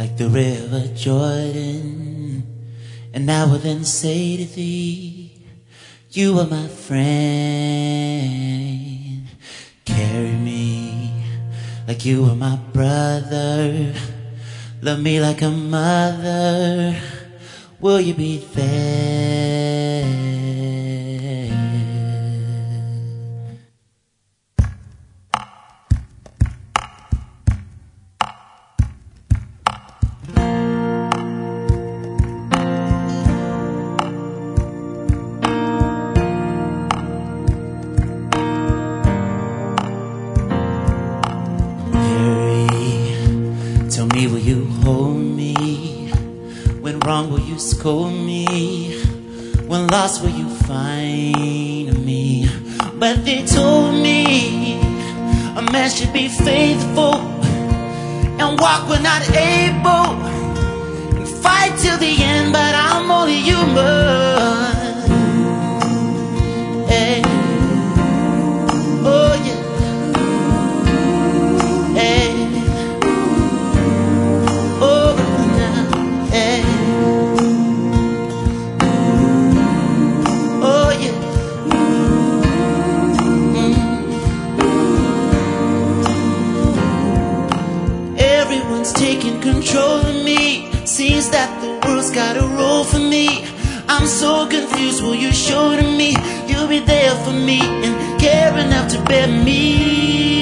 like the river Jordan, and I will then say to thee, you are my friend. Carry me like you are my brother. Love me like a mother. Will you be there? Tell me, will you hold me? When wrong, will you scold me? When lost, will you find me? But they told me a man should be faithful and walk when not able, and fight till the end, but I'm only human. Hey. Oh yeah. Hey. Taking control of me. Seems that the world's got a role for me. I'm so confused, will you show to me? You'll be there for me and care enough to bear me.